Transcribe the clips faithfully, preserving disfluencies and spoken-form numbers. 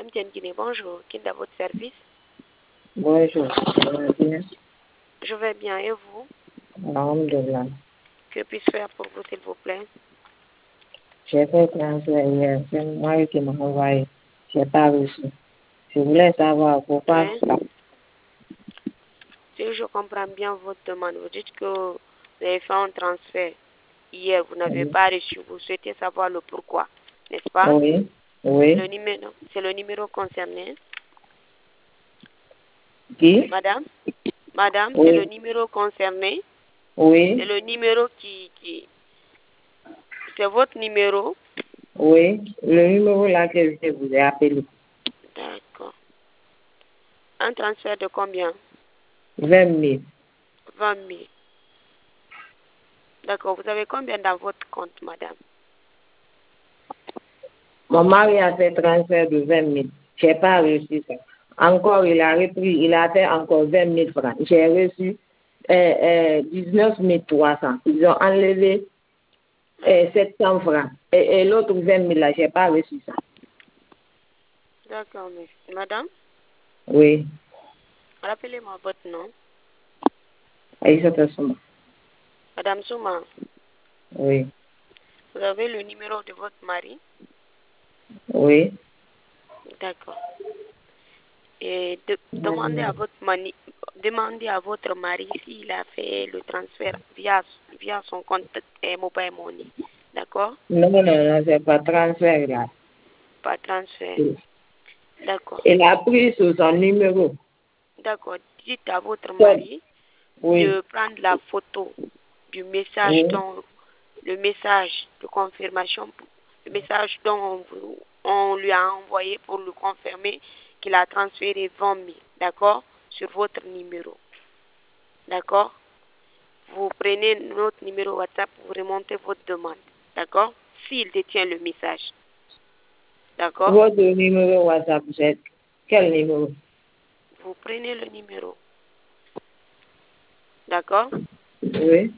M T N Guinée, bonjour. Qui est à votre service? Bonjour, ça va bien? Je vais bien, et vous? Alhamdulillah. Que puis-je faire pour vous, s'il vous plaît? J'ai fait transfert hier, c'est moi qui m'a envoyé. Je n'ai pas reçu. Je voulais savoir pourquoi Oui. ça. Si je comprends bien votre demande, vous dites que vous avez fait un transfert hier, vous n'avez pas reçu, vous souhaitez savoir le pourquoi, n'est-ce pas? Oui, oui. Le numéro, c'est le numéro concerné. Qui? Madame? Madame, c'est le Oui, numéro concerné. C'est oui, le numéro qui, qui... C'est votre numéro. oui. Le numéro là que je vous ai appelé. D'accord. Un transfert de combien? vingt mille. vingt mille. D'accord. Vous avez combien dans votre compte, madame? Mon mari a fait transfert de vingt mille. Je n'ai pas reçu ça. Encore, il a repris, il a fait encore vingt mille francs. J'ai reçu euh, euh, dix-neuf mille trois cents. Ils ont enlevé euh, sept cents francs. Et, et l'autre vingt mille là, je n'ai pas reçu ça. D'accord, monsieur. Madame, Oui, rappelez-moi votre nom. Aïssata Souma. Madame Souma, Oui, vous avez le numéro de votre mari? oui. D'accord. Et de, demandez à votre mani, demandez à votre mari s'il a fait le transfert via, via son compte eh, mobile money. D'accord? Non, non, non, c'est pas transfert là. Pas transfert. D'accord. Il a pris sur son numéro. D'accord. Dites à votre Seul. mari Oui, de prendre la photo du message oui. dont le message de confirmation, le message dont on, vous- on lui a envoyé pour lui confirmer qu'il a transféré vingt mille, d'accord, sur votre numéro. D'accord? Vous prenez notre numéro WhatsApp, vous remontez votre demande. D'accord? S'il détient le message. D'accord? Votre numéro WhatsApp, c'est quel numéro? Vous prenez le numéro. D'accord? Oui,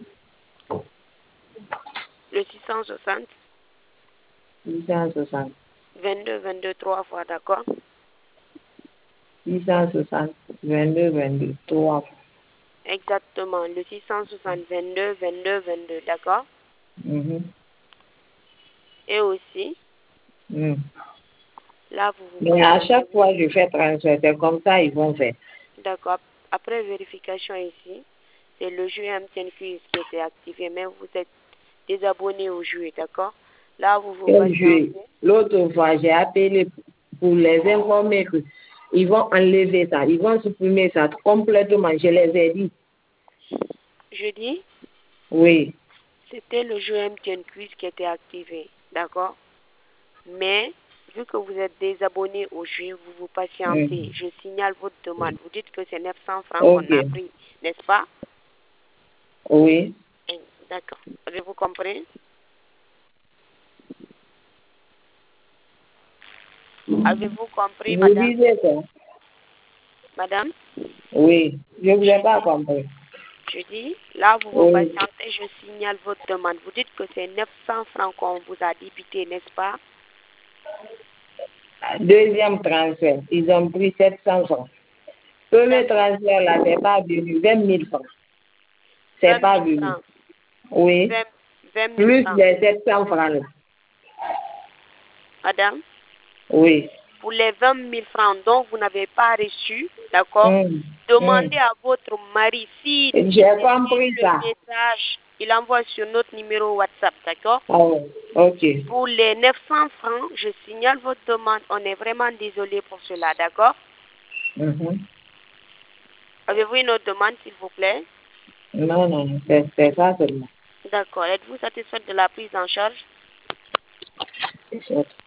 Le six cent soixante, six cent soixante. vingt-deux, vingt-deux, trois fois, d'accord? six cent soixante, vingt-deux, vingt-deux, trois. Exactement, le six cent soixante, vingt-deux, vingt-deux, vingt-deux, d'accord? Mhm. Et aussi, Mm. là, vous vous Mais à connectez. chaque fois, je fais transfert. C'est comme ça, ils vont faire. D'accord. Après vérification ici, c'est le jeu M T N Quiz qui était activé, mais vous êtes désabonné au jeu, d'accord? Là, vous vous Quel jeu? patientez. L'autre fois, j'ai appelé pour les informer que ils vont enlever ça, ils vont supprimer ça complètement. Je les ai dit. Je dis, Oui. c'était le jeu M T N Quiz qui était activé, d'accord? Mais, vu que vous êtes désabonné au jeu, vous vous Mm. patientez. Je signale votre demande. Vous dites que c'est neuf cents francs qu'on Ok. a pris, n'est-ce pas? Oui. Eh, d'accord. Avez-vous compris? Avez-vous compris, Vous madame? disiez quoi? Madame? Oui. Je ne vous Je ai pas dis, compris. je dis, là, vous vous Oui. patientez, je signale votre demande. Vous dites que c'est neuf cents francs qu'on vous a débité, n'est-ce pas? Deuxième transfert, ils ont pris sept cents francs. Premier D'accord. transfert, là, c'est pas venu. vingt mille francs. C'est vingt pas mille venu. francs. Oui. vingt, vingt mille Plus francs. les sept cents francs, là. Madame, Oui. pour les vingt mille francs dont vous n'avez pas reçu, d'accord, Hum, hum. demandez à votre mari s'il J'ai il détient compris le ça. message, il envoie sur notre numéro WhatsApp, d'accord? Oh, ok. Pour les neuf cents francs, je signale votre demande. On est vraiment désolé pour cela, d'accord? Mhm. Avez-vous une autre demande, s'il vous plaît? Non, non, non, c'est c'est ça seulement. D'accord. Êtes-vous satisfaite de la prise en charge? C'est ça.